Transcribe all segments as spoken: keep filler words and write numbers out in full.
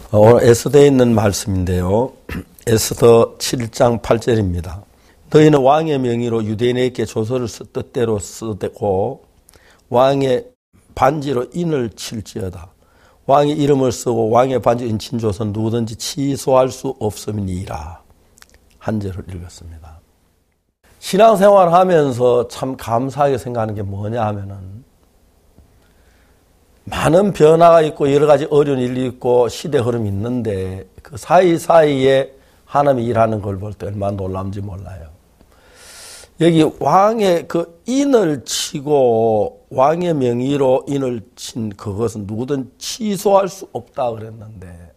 오늘 에스더에 있는 말씀인데요. 에스더 칠 장 팔 절입니다. 너희는 왕의 명의로 유대인에게 조서를 뜻대로 쓰고 왕의 반지로 인을 칠지어다. 왕의 이름을 쓰고 왕의 반지로 인친 조서는 누구든지 취소할 수 없음이니라. 한 절을 읽었습니다. 신앙생활을 하면서 참 감사하게 생각하는 게 뭐냐 하면은 많은 변화가 있고 여러 가지 어려운 일이 있고 시대 흐름이 있는데 그 사이사이에 하나님이 일하는 걸 볼 때 얼마나 놀라운지 몰라요. 여기 왕의 그 인을 치고 왕의 명의로 인을 친 그것은 누구든 취소할 수 없다 그랬는데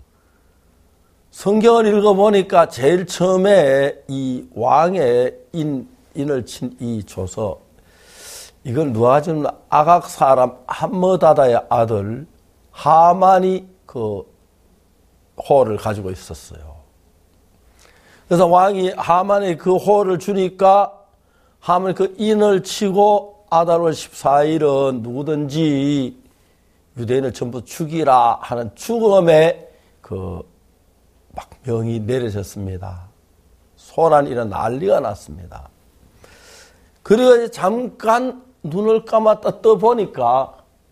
성경을 읽어보니까 제일 처음에 이 왕의 인, 인을 친 이 조서 이걸 누가 지금 아각 사람 함므다다의 아들 하만이 그 호를 가지고 있었어요. 그래서 왕이 하만의 그 호를 주니까 하만이 그 인을 치고 아달월 십사 일은 누구든지 유대인을 전부 죽이라 하는 죽음의 그 막 명이 내려졌습니다. 소란 이런 난리가 났습니다. 그리고 잠깐 눈을 감았다 떠보니까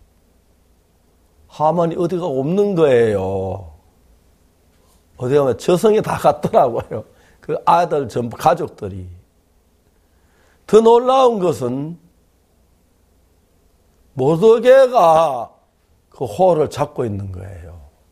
하만이 어디가 없는 거예요. 어디 가면 저승에 다 갔더라고요. 그 아들 전부 가족들이. 더 놀라운 것은 모르게가 그 호를 잡고 있는 거예요.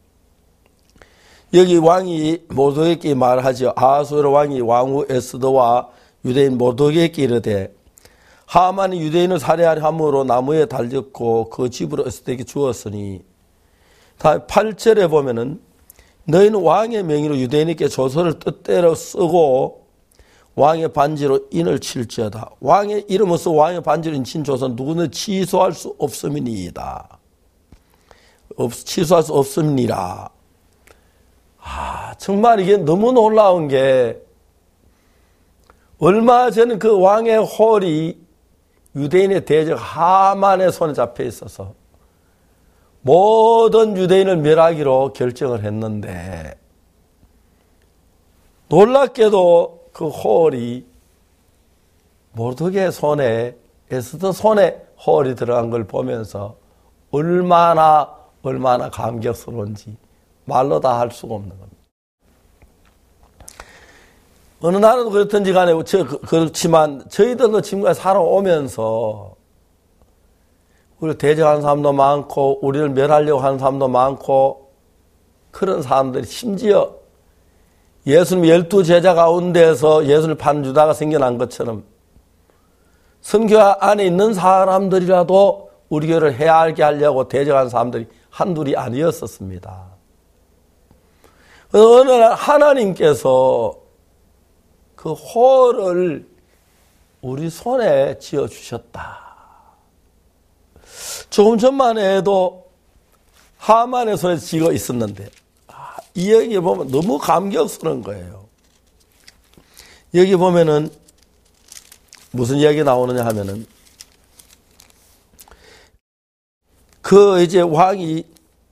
여기 왕이 모르게에게 말하죠. 아하수에로 왕이 왕후 에스더와 유대인 모르게에게 이르되 하만이 유대인을 살해하려 함으로 나무에 달렸고 그 집으로 에스더에게 주었으니 다음 팔 절에 보면은 너희는 왕의 명의로 유대인에게 조서를 뜻대로 쓰고 왕의 반지로 인을 칠지어다. 왕의 이름을 쓰고 왕의 반지로 인친 조서는 누구는 취소할 수 없음이니이다. 취소할 수 없음이니라. 아, 정말 이게 너무 놀라운 게 얼마 전에 그 왕의 홀이 유대인의 대적 하만의 손에 잡혀 있어서 모든 유대인을 멸하기로 결정을 했는데 놀랍게도 그 홀이 모르드게의 손에 에스더 손에 홀이 들어간 걸 보면서 얼마나 얼마나 감격스러운지 말로 다 할 수가 없는 겁니다. 어느 나라도 그렇든지 간에 저, 그렇지만 저희들도 지금까지 살아오면서 우리를 대적하는 사람도 많고 우리를 멸하려고 하는 사람도 많고 그런 사람들이 심지어 예수님 열두 제자 가운데서 예수를 파는 유다가 생겨난 것처럼 선교 안에 있는 사람들이라도 우리 교회를 해알게 하려고 대적하는 사람들이 한둘이 아니었었습니다. 어느 날 하나님께서 그 호를 우리 손에 쥐어주셨다. 조금 전만 해도 하만의 손에 쥐고 있었는데 이 얘기 보면 너무 감격스러운 거예요. 여기 보면은 무슨 이야기 나오느냐 하면은 그 이제 왕이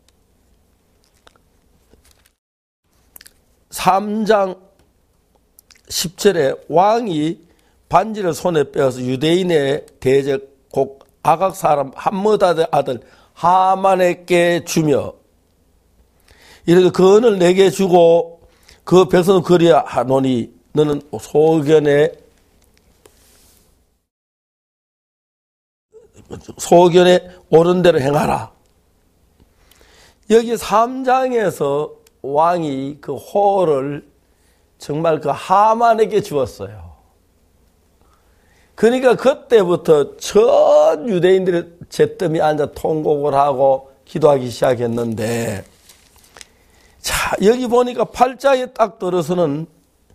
삼 장 십 절에 왕이 반지를 손에 빼어서 유대인의 대적 곡 아각 사람 함므다의 아들 하만에게 주며 이르되 그 은을 내게 주고 그 백성을 그리하노니 너는 소견에 소견에 옳은 대로 행하라. 여기 삼 장에서 왕이 그 호를 정말 그 하만에게 주었어요. 그러니까 그때부터 전 유대인들이 잿더미 앉아 통곡을 하고 기도하기 시작했는데 자, 여기 보니까 팔 장에 딱 들어서는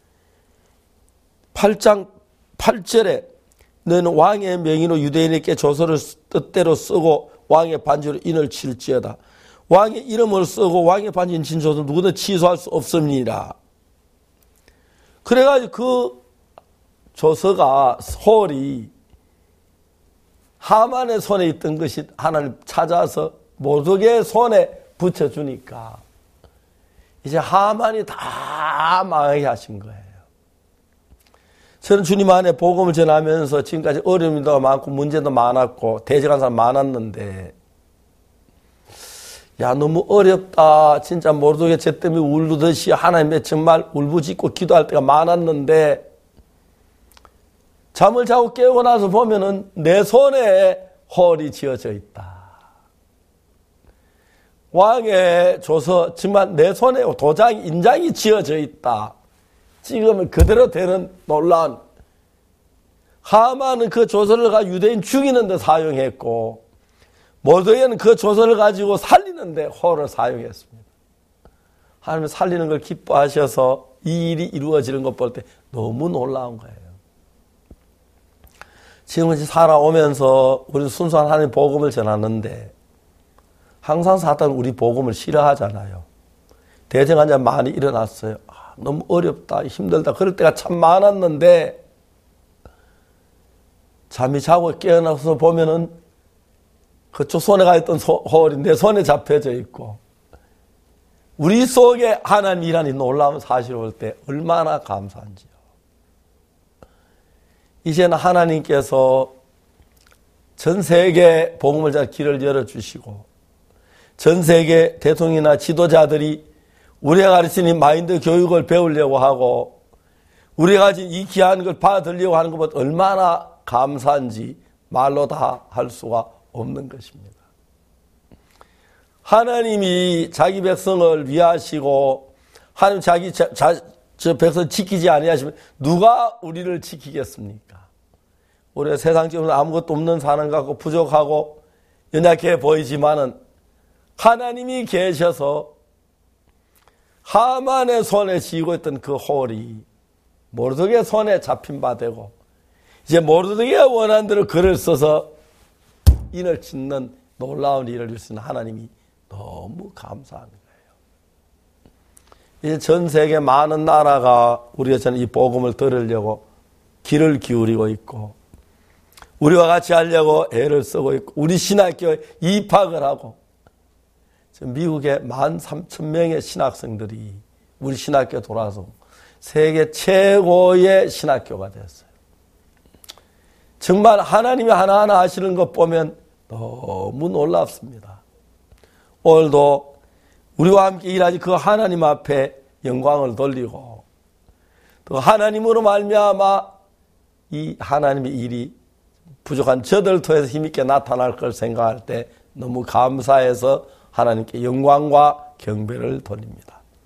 팔 장 팔 절에 너는 왕의 명의로 유대인에게 조서를 뜻대로 쓰고 왕의 반지로 인을 칠지어다. 왕의 이름을 쓰고 왕의 반지인 친 조서는 누구든 취소할 수 없습니다. 그래가지고 그 조서가 홀이 하만의 손에 있던 것이 하나님 찾아서 모르게의 손에 붙여주니까 이제 하만이 다 망하게 하신 거예요. 저는 주님 안에 복음을 전하면서 지금까지 어려움도 많고 문제도 많았고 대적한 사람 많았는데, 야, 너무 어렵다. 진짜 모르게 죄 때문에 울듯이 하나님의 정말 울부짖고 기도할 때가 많았는데, 잠을 자고 깨우고 나서 보면은 내 손에 홀이 지어져 있다. 왕의 조서, 정말 내 손에 도장, 인장이 지어져 있다. 찍으면 그대로 되는 놀라운. 하만은 그 조서를 가지고 유대인 죽이는 데 사용했고, 모르드게는 그 조서를 가지고 살리는 데 홀을 사용했습니다. 하나님은 살리는 걸 기뻐하셔서 이 일이 이루어지는 것 볼 때 너무 놀라운 거예요. 지금까지 살아오면서 우리는 순수한 하나님 복음을 전하는데, 항상 사탄은 우리 복음을 싫어하잖아요. 대적한 자 많이 일어났어요. 아, 너무 어렵다, 힘들다, 그럴 때가 참 많았는데, 잠이 자고 깨어나서 보면은 그쪽 손에 가 있던 홀이 내 손에 잡혀져 있고, 우리 속에 하나님이라는 놀라운 사실을 볼 때 얼마나 감사한지요. 이제는 하나님께서 전 세계 복음을 잘 길을 열어주시고, 전 세계 대통령이나 지도자들이 우리가 가르치는 마인드 교육을 배우려고 하고, 우리가 가진 이 귀한 걸 받으려고 하는 것보다 얼마나 감사한지 말로 다 할 수가 없는 것입니다. 하나님이 자기 백성을 위하시고, 하나님 자기 자, 자, 저 백성 지키지 아니하시면 누가 우리를 지키겠습니까? 우리가 세상적으로 아무것도 없는 사람 같고 부족하고 연약해 보이지만은 하나님이 계셔서 하만의 손에 쥐고 있던 그 홀이 모르드게 손에 잡힌 바 되고, 이제 모르드게가 원한 대로 글을 써서 인을 짓는 놀라운 일을 이루시는 하나님이 너무 감사한 거예요. 이제 전 세계 많은 나라가 우리가 저는 이 복음을 들으려고 귀를 기울이고 있고, 우리와 같이 하려고 애를 쓰고 있고, 우리 신학교에 입학을 하고, 미국에 만 삼천 명의 신학생들이 우리 신학교에 돌아와서 세계 최고의 신학교가 됐어요. 정말 하나님이 하나하나 하시는 것 보면 너무 놀랍습니다. 오늘도 우리와 함께 일하지 그 하나님 앞에 영광을 돌리고, 또 하나님으로 말미암아 이 하나님의 일이 부족한 저들 통해서 힘있게 나타날 걸 생각할 때 너무 감사해서 하나님께 영광과 경배를 돌립니다.